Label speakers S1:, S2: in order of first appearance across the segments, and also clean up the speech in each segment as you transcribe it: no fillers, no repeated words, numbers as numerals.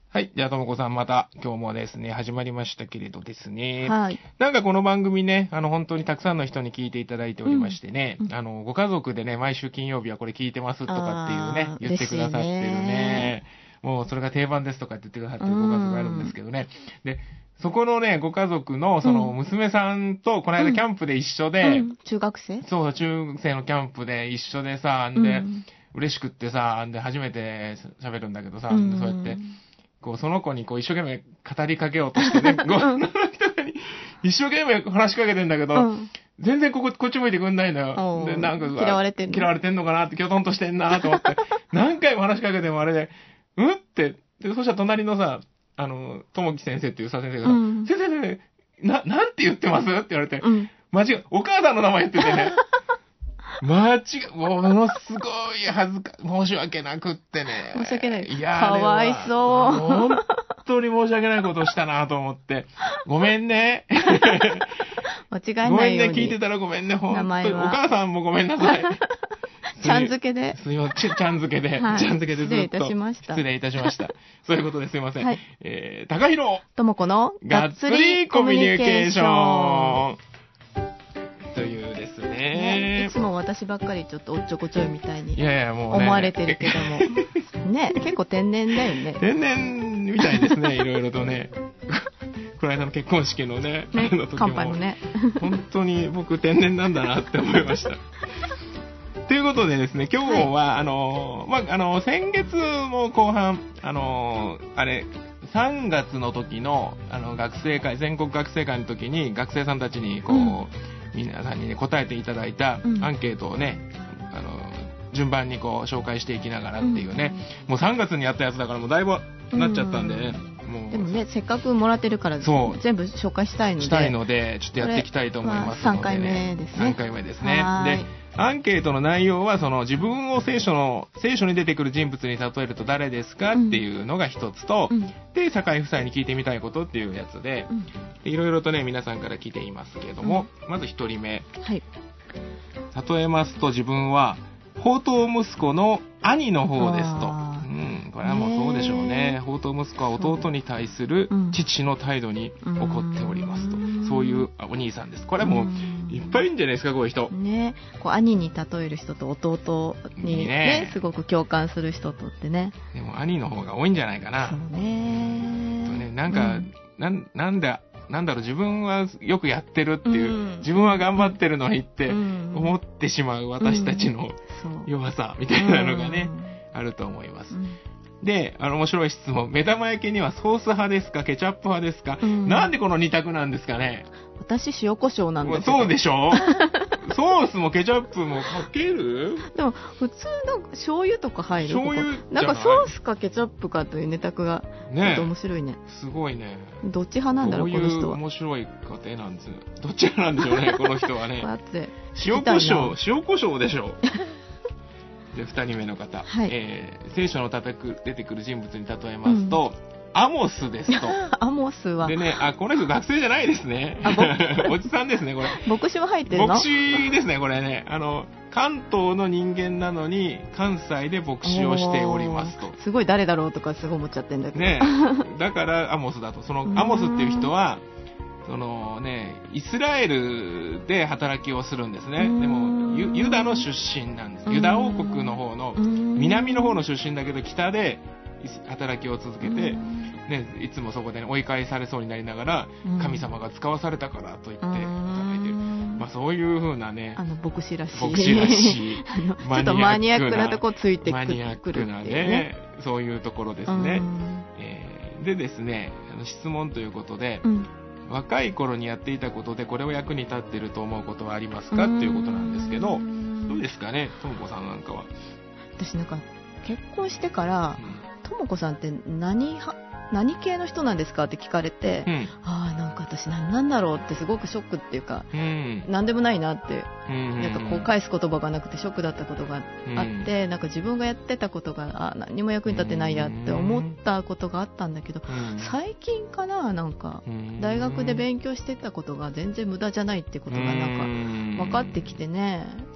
S1: はい。じゃあ、ともこさんまた今日もですね、始まりましたけれどですね。
S2: はい。
S1: なんかこの番組ね、本当にたくさんの人に聞いていただいておりましてね、ご家族でね、毎週金曜日はこれ聞いてますとかっていうね、言ってくださってるね。もうそれが定番ですとかって言ってくださってるご家族があるんですけどね。で、そこのね、ご家族のその娘さんとこの間キャンプで一緒で、
S2: 中学生？
S1: そう、中生のキャンプで一緒でさ、で、嬉しくってさ、で、初めて喋るんだけどさ、そうやって、こう、その子にこう一生懸命語りかけようとしてね、一生懸命話しかけてんだけど、全然こっち向いてくんないのよ。で、なんか、
S2: 嫌われて
S1: んのかなって、きょとんとしてんなと思って、何回も話しかけてもあれで、って、で、そしたら隣のさ、ともき先生っていうさ、先生がさ、先生、なんて言ってますって言われて、間違お母さんの名前言っててね、ものすごい申し訳なくってね。
S2: 申し訳ない。
S1: いや
S2: かわいそう。
S1: 本当に申し訳ないことをしたなと思って。ごめんね。
S2: 間違いないように。
S1: ごめんね、聞いてたらごめんね、本当に。お母さんもごめんなさい。
S2: ちゃん付けで。
S1: すいません、ちゃん付けで。ちゃん付けでずっと。
S2: 失礼いたしました。
S1: 失礼いたしました。そういうことですいません。高弘
S2: ともこの
S1: がっつりコミュニケーション。というですね。
S2: いつも私ばっかりちょっとおっちょこちょいみたいに
S1: もう
S2: 思われてるけども。ね、結構天然だよね。
S1: 天然みたいですね、いろいろとね。この間の結婚式のね、
S2: 乾杯もね。
S1: 本当に僕天然なんだなって思いました。ということでですね、今日は、先月も後半、3月の時の、学生会、全国学生会の時に、学生さんたちに、皆さんにね、答えていただいたアンケートをね、順番にこう、紹介していきながらっていうね、もう3月にやったやつだからもうだいぶなっちゃったんでね、
S2: でもね、せっかくもらってるから、全部紹介したいので、
S1: ちょっとやっていきたいと思いますので、
S2: 3回目ですね。
S1: 3回目ですね。で、アンケートの内容は、自分を聖書に出てくる人物に例えると誰ですかっていうのが一つと、で、酒井夫妻に聞いてみたいことっていうやつで、いろいろとね、皆さんから来ていますけれども、まず一人目。
S2: はい。
S1: 例えますと、自分は、放蕩息子の兄の方ですと。これはもうそうでしょうね。放蕩息子は弟に対する父の態度に怒っておりますと。そういうお兄さんです。これはもういっぱいいるんじゃないですか、こういう人。
S2: ね、兄に例える人と弟にね、すごく共感する人とってね。
S1: でも兄の方が多いんじゃないかな。
S2: そうね。
S1: なんか、なんだろう、自分はよくやってるっていう、自分は頑張ってるのにって思ってしまう私たちの弱さみたいなのがね、あると思います。で、面白い質問。目玉焼きにはソース派ですかケチャップ派ですか、なんでこの2択なんですかね。
S2: 私塩コショウなんだけど。
S1: そうでしょソースもケチャップもかける？
S2: でも普通の醤油とか入る。
S1: 醤油
S2: なんかソースかケチャップかというネタがちょっと面白いね。
S1: すごいね。
S2: どっち派なんだろう、この人は。
S1: こういう面白い家庭なんです。どっち派なんでしょうね、この人はね。
S2: だって
S1: 塩コショウでしょ。で、2人目の方、聖書の出てくる人物に例えますと、アモスですと。
S2: アモスは。
S1: でね、この人学生じゃないですね。おじさんですね、これ。
S2: 牧師は入ってるの？
S1: 牧師ですね、これね。関東の人間なのに、関西で牧師をしておりますと。
S2: すごい誰だろうとかすごい思っちゃってんだけど。
S1: ね、だからアモスだと。そのアモスっていう人は、イスラエルで働きをするんですね。でも、ユダの出身なんです。ユダ王国の方の、南の方の出身だけど、北で働きを続けて、いつもそこで、追い返されそうになりながら、神様が使わされたからと言って働いてる。そういう風なね、
S2: 牧師らしい。
S1: ちょっ
S2: とマニアックなとこついてくる。
S1: マニアックなね、そういうところですね。でですね、質問ということで、若い頃にやっていたことでこれを役に立っていると思うことはありますかっていうことなんですけど、どうですかね、ともこさんなんかは。
S2: 私なんか結婚してから、ともこさんって何系の人なんですかって聞かれて、なんか私何なんだろうってすごくショックっていうか、何でもないなって、なんかこう返す言葉がなくてショックだったことがあって、なんか自分がやってたことが何も役に立ってないやって思ったことがあったんだけど、最近かな、なんか大学で勉強してたことが全然無駄じゃないってことがなんか分かってきてね。
S1: そうで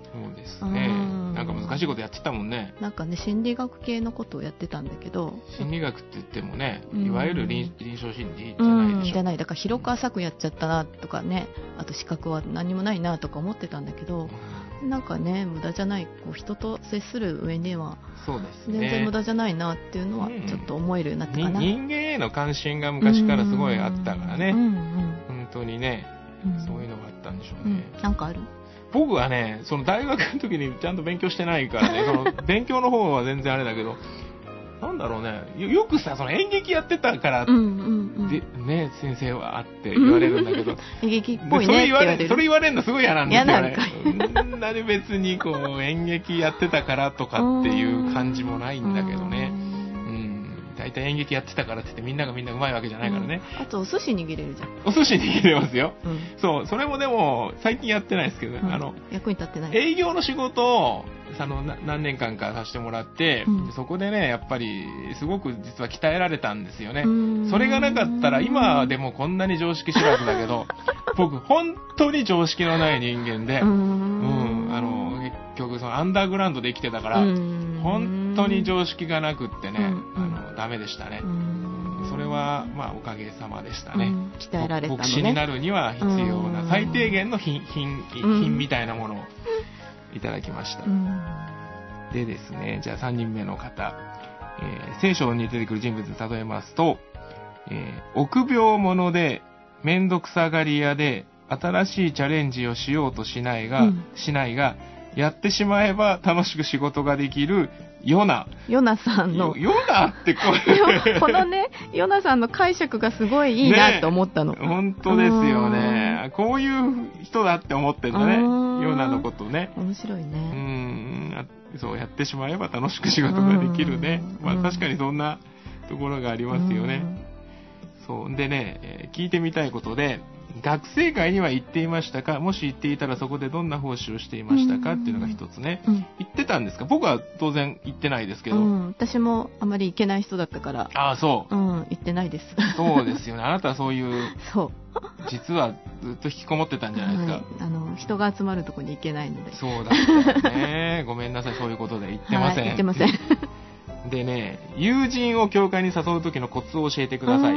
S1: ですね。なんか難しいことやってたもんね。
S2: なんかね、心理学系のことをやってたんだけど。
S1: 心理学って言ってもね、いわゆる臨床心理じゃないでしょ。
S2: じゃない。だから広く浅くやっちゃったなとかね、あと資格は何もないなとか思ってたんだけど、なんかね、無駄じゃない、こう人と接する上には、
S1: そうですね、
S2: 全然無駄じゃないなっていうのはちょっと思えるようになったかな。
S1: 人間への関心が昔からすごいあったからね。本当にね、そういうのがあったんでしょうね。
S2: なんかある？
S1: 僕はね、その大学の時にちゃんと勉強してないからね、その勉強の方は全然あれだけど、なんだろうね、よくさ、その演劇やってたから、でね、先生はって言われるんだけど、
S2: 演劇っぽいねって言われる。
S1: それ言われるのすごい嫌なんですよね。
S2: 嫌なん
S1: なに別にこう演劇やってたからとかっていう感じもないんだけどね。大体演劇やってたからって言ってみんながうまいわけじゃないからね。
S2: あとお寿司握れるじゃん。
S1: お寿司握れますよ。そう、それもでも最近やってないですけど、
S2: 役に立ってない。
S1: 営業の仕事を何年間かさせてもらって、そこでね、やっぱりすごく実は鍛えられたんですよね。それがなかったら今でもこんなに常識知らずだけど、僕本当に常識のない人間で、結局そのアンダーグラウンドで生きてたから、本当に常識がなくってね、ダメでしたね。それはまあおかげさまでしたね。
S2: 鍛えられたのね。
S1: 牧師になるには必要な最低限の品みたいなものをいただきました。でですね、じゃあ3人目の方、聖書に出てくる人物に例えますと、臆病者で面倒くさがり屋で新しいチャレンジをしようとしないが、やってしまえば楽しく仕事ができるヨナさんのヨナって
S2: このね、ヨナさんの解釈がすごいいいなと思ったの。
S1: 本当ですよね。こういう人だって思ってんだね、ヨナのことね。
S2: 面白いね。
S1: そうやってしまえば楽しく仕事ができるね。まあ確かにそんなところがありますよね。そうでね、聞いてみたいことで、学生会には行っていましたか？もし行っていたらそこでどんな奉仕をしていましたか？っていうのが一つね。行ってたんですか？僕は当然行ってないですけど。
S2: 私もあまり行けない人だったから。
S1: そう。
S2: 行ってないです。
S1: そうですよね。あなたはそういう、実はずっと引きこもってたんじゃないですか。
S2: 人が集まるところに行けないので。
S1: そうだったよね。ごめんなさい、そういうことで行ってません。
S2: 行ってません。
S1: でね、友人を教会に誘う時のコツを教えてください。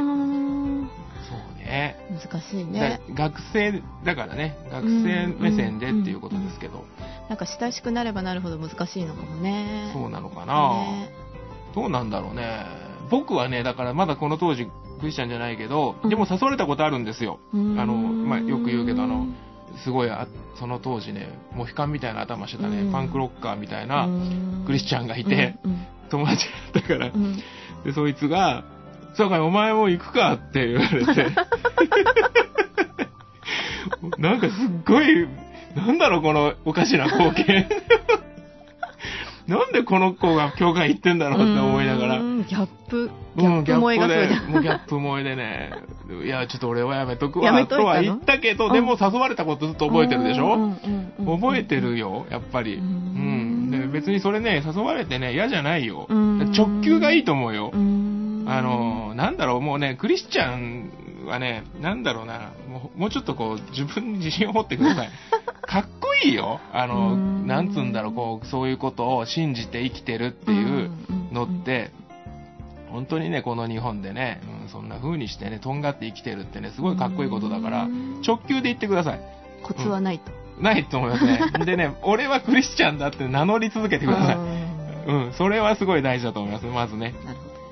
S2: 難しいね。
S1: 学生だからね、学生目線でっていうことですけど、
S2: なんか親しくなればなるほど難しいのかもね。
S1: そうなのかな、どうなんだろうね。僕はね、だからまだこの当時クリスチャンじゃないけど、でも誘われたことあるんですよ。よく言うけどすごいその当時ね、モヒカンみたいな頭してたね、パンクロッカーみたいなクリスチャンがいて、友達だったから、でそいつがそうか、お前も行くかって言われてなんかすっごい、なんだろうこのおかしな光景なんでこの子が教会行ってんだろうって思いながら、ギ
S2: ャップ萌えがそうじゃん。
S1: もうギャップ萌えでね、いやちょっと俺はやめとくわとは言ったけど、でも誘われたことずっと覚えてるでしょ。覚えてるよ、やっぱり。で別にそれね、誘われてね嫌じゃないよ。直球がいいと思うよ。なんだろう、もうね、クリスチャンはね、なんだろうな、もうちょっとこう、自分に自信を持ってください。かっこいいよ。なんつうんだろう、こう、そういうことを信じて生きてるっていうのって、本当にね、この日本でね、そんな風にしてね、とんがって生きてるってね、すごいかっこいいことだから、直球で言ってください。
S2: コツはないと。
S1: ないと思いますね。でね、俺はクリスチャンだって名乗り続けてください。それはすごい大事だと思います、まずね。
S2: なるほど。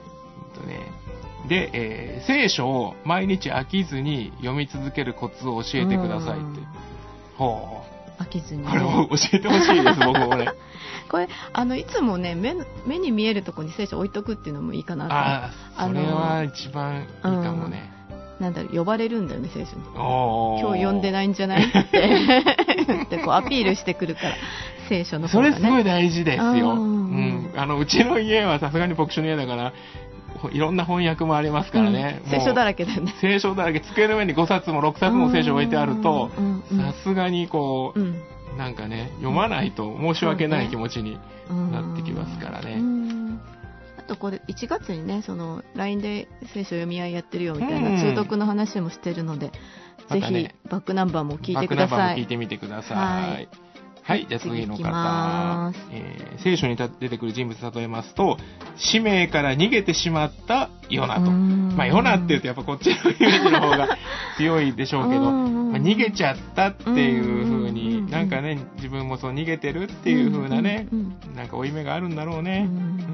S1: で、聖書を毎日飽きずに読み続けるコツを教えてくださいって。
S2: 飽きずに、
S1: これを教えてほしいです、僕もね。
S2: これいつもね、目に見えるところに聖書置いとくっていうのもいいかなと。
S1: それは一番いいかもね。
S2: なんだろう、呼ばれるんだよね、聖書に。今日読んでないんじゃないってこうアピールしてくるから、聖書の方がね。
S1: それすごい大事ですよ。うちの家はさすがに牧師の家だから、いろんな翻訳もありますからね。
S2: 聖書だらけだよね。
S1: 聖書だらけ、机の上に5冊も6冊も聖書置いてあると、さすがにこう、なんかね、読まないと申し訳ない気持ちになってきますからね。あとこれ1月にね、その LINE で聖書読み合いやってるよみたいな通読の話もしてるので、ぜひバックナンバーも聞いてください。 バックナンバーも聞いてみてください。 はい、じゃあ次の方。聖書に出てくる人物例えますと、使命から逃げてしまったヨナと。ヨナって言うとやっぱこっちのイメージの方が強いでしょうけど、逃げちゃったっていう風に、なんかね、自分もそう逃げてるっていう風なね、なんか負い目があるんだろうね。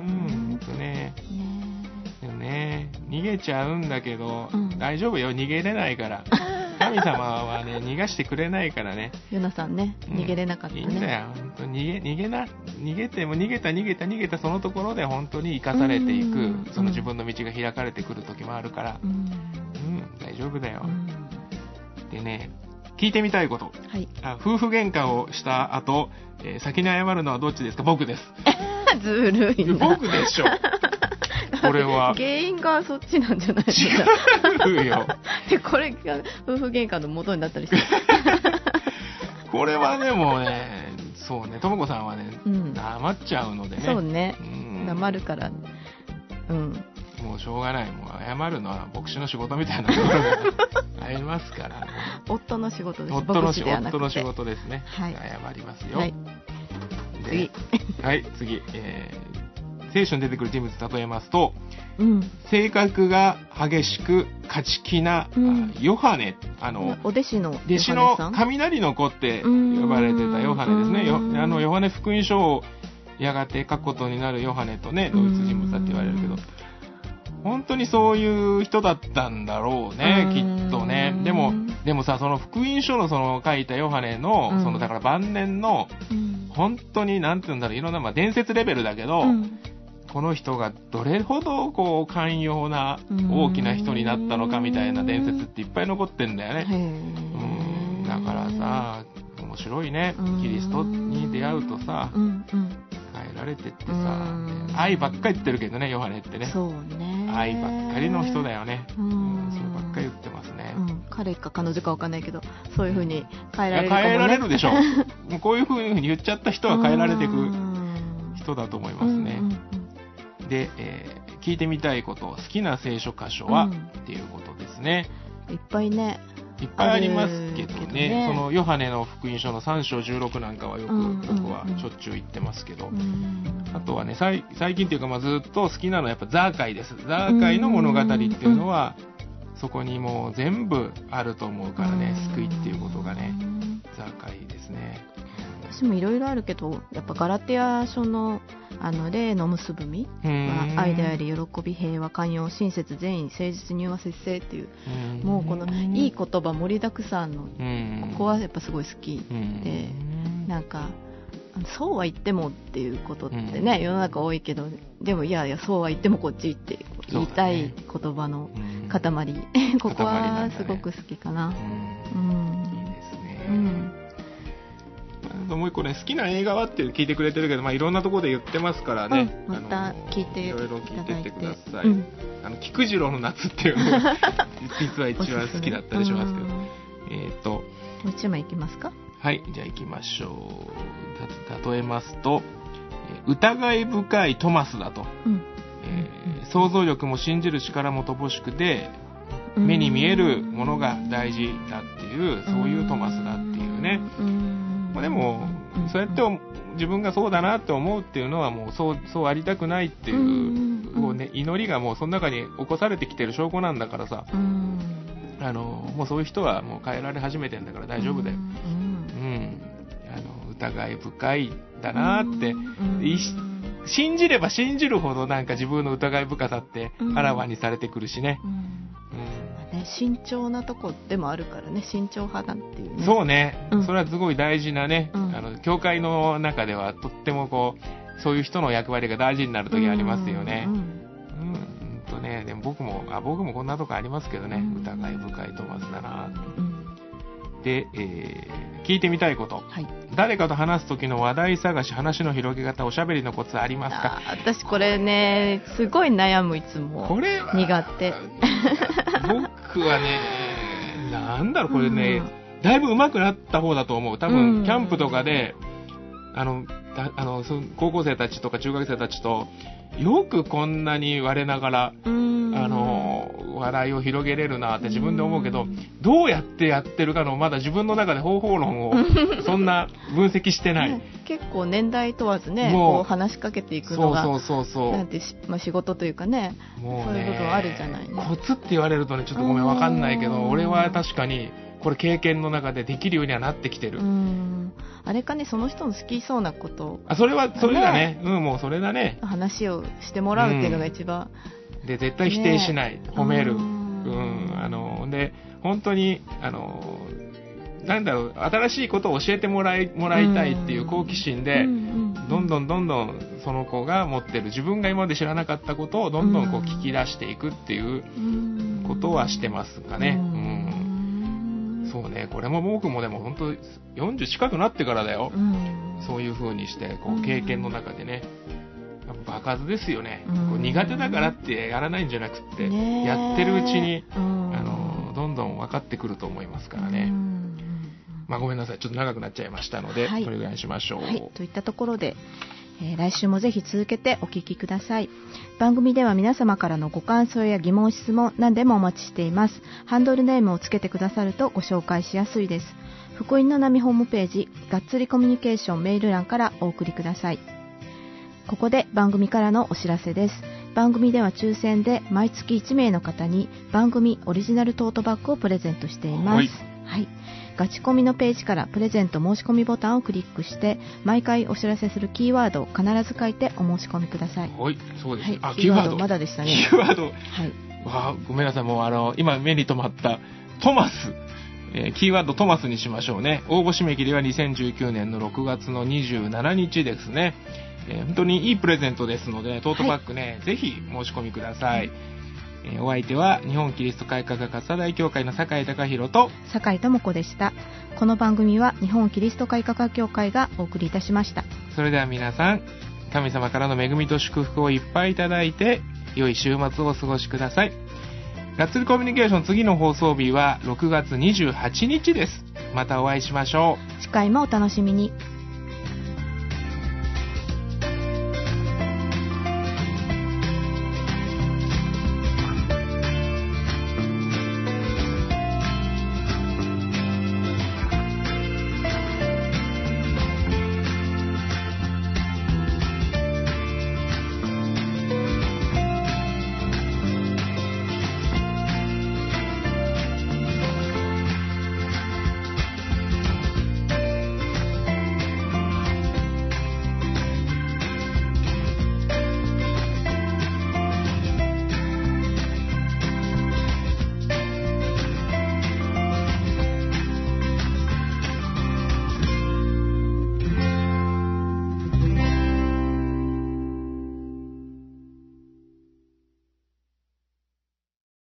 S1: でもね、逃げちゃうんだけど、大丈夫よ、逃げれないから。神様はね、逃がしてくれないからね。
S2: ヨナさんね、逃げれなかったね。
S1: いいんだよ、本当に逃げても逃げたそのところで本当に生かされていく、その自分の道が開かれてくる時もあるから、大丈夫だよ。でね、聞いてみたいこと。はい、夫婦喧嘩をした後、先に謝るのはどっちですか？僕です。
S2: ずるいな。
S1: 僕でしょ。これは
S2: 原因がそっちなんじゃないです
S1: か。違うよ。
S2: で、これが夫婦喧嘩の元になったりして。
S1: これはでもね、そうね、ともこさんはね、黙っちゃうのでね。
S2: そうね。黙るから。
S1: もうしょうがない。もう謝るのは牧師の仕事みたいなところがありますから。
S2: 夫の仕事です。
S1: 夫の仕事ですね。はい、謝りますよ。はい。
S2: 次。
S1: はい、次。聖書に出てくる人物例えますと、性格が激しく勝ち気な、ヨハネ、
S2: お弟子の
S1: 雷の子って呼ばれてたヨハネですね。ヨハネ福音書をやがて書くことになるヨハネとね、同一人物だって言われるけど、本当にそういう人だったんだろうね、きっとね。でもさ、その福音書のその書いたヨハネの、そのだから晩年の、本当になんて言うんだろう、いろんな、伝説レベルだけど、この人がどれほどこう寛容な大きな人になったのかみたいな伝説っていっぱい残ってんだよね。だからさ、面白いね。キリストに出会うとさ、変えられてってさ、愛ばっかり言ってるけどね、ヨハネってね。
S2: そうね。
S1: 愛ばっかりの人だよね。そればっかり言ってますね。
S2: 彼か彼女か分かんないけど、そういう風に変えられるかもね。
S1: 変えられるでしょ。もうこういう風に言っちゃった人は変えられていく人だと思いますね。で、聞いてみたいこと、好きな聖書箇所は、っていうことですね。
S2: いっぱいね。
S1: いっぱいありますけどね。そのヨハネの福音書の3章16なんかはよく僕はしょっちゅう言ってますけど、あとはね、最近っていうかずっと好きなのはやっぱザーカイです。ザーカイの物語っていうのは、そこにもう全部あると思うからね、救いっていうことがね、ザーカイですね。
S2: 私もいろいろあるけど、やっぱガラテヤ書の霊の結ぶみは愛であり、喜び、平和、寛容、親切、善意、誠実、柔和、節制っていう、もうこのいい言葉盛りだくさんの、ここはやっぱすごい好きで、なんかそうは言ってもっていうことってね、世の中多いけど、でもいやいやそうは言ってもこっちって言いたい言葉の塊、ここはすごく好きかな。いい
S1: ですね。もう一個ね、好きな映画はって聞いてくれてるけど、いろんなところで言ってますからね、
S2: また聞いて
S1: いろいろ聞いてってください。菊次郎の夏っていうのが実は一番好きだったりしますけど、も
S2: う一枚いきますか。
S1: はい、じゃあ行きましょう。例えますと、疑い深いトマスだと、想像力も信じる力も乏しくて、目に見えるものが大事だっていう、そういうトマスだっていうね。でも、そうやって自分がそうだなって思うっていうのはもうそうありたくないっていう、祈りがもうその中に起こされてきてる証拠なんだからさ、もうそういう人はもう変えられ始めてんだから大丈夫だよ。疑い深いだなって、信じれば信じるほどなんか自分の疑い深さってあらわにされてくるしね。
S2: 慎重なとこでもあるからね、慎重派だっていうね。
S1: そうね、それはすごい大事なね、教会の中ではとってもそういう人の役割が大事になる時ありますよね。でも僕もこんなとこありますけどね、疑い深いトマスだな。で、聞いてみたいこと、誰かと話す時の話題探し、話の広げ方、おしゃべりのコツありますか？
S2: 私これね、すごい悩む、いつも。これは苦手。
S1: 僕はね、なんだろう、これね、だいぶ上手くなった方だと思う。多分、キャンプとかで、高校生たちとか中学生たちと、よくこんなに我ながら、 笑いを広げれるなって自分で思うけど、どうやってやってるかのまだ自分の中で方法論をそんな分析してない。
S2: 結構年代問わずね、こう話しかけていくのがなんて仕事というかね、もうね、そういう部分あるじゃないね。
S1: コツって言われるとね、ちょっとごめんわかんないけど、俺は確かにこれ経験の中でできるようにはなってきてる。
S2: あれかね、その人の好きそうなことを、
S1: それだね、もうそれだね。
S2: 話をしてもらうっていうのが一番、
S1: で絶対否定しない、褒める。で本当になんだろう、新しいことを教えてもらいたいっていう好奇心で、どんどんその子が持ってる自分が今まで知らなかったことをどんどんこう聞き出していくっていうことはしてますかね。そうね、これも僕もでも本当40近くなってからだよ。そういう風にしてこう経験の中でね、やっぱ場数ですよね。こう苦手だからってやらないんじゃなくって、やってるうちにどんどん分かってくると思いますからね。ごめんなさい、ちょっと長くなっちゃいましたので、これぐらいにしましょう。
S2: といったところで、来週もぜひ続けてお聞きください。番組では皆様からのご感想や疑問質問何でもお待ちしています。ハンドルネームをつけてくださるとご紹介しやすいです。福音の波ホームページがっつりコミュニケーションメール欄からお送りください。ここで番組からのお知らせです。番組では抽選で毎月1名の方に番組オリジナルトートバッグをプレゼントしています。ガチコミのページからプレゼント申し込みボタンをクリックして毎回お知らせするキーワードを必ず書いてお申し込みください。
S1: そうです。
S2: キーワードまだでしたね。
S1: キーワード、ごめんなさい、もう今目に留まったトマス、キーワードトマスにしましょうね。応募締め切りは2019年の6月の27日ですね。本当にいいプレゼントですので、トートバッグね、ぜひ申し込みください。お相手は日本キリスト改革家葛西大教会の酒井貴弘と
S2: 酒井智子でした。この番組は日本キリスト改革家協会がお送りいたしました。
S1: それでは皆さん、神様からの恵みと祝福をいっぱいいただいて良い週末をお過ごしください。がっつりコミュニケーション、次の放送日は6月28日です。またお会いしましょう。
S2: 次回もお楽しみに。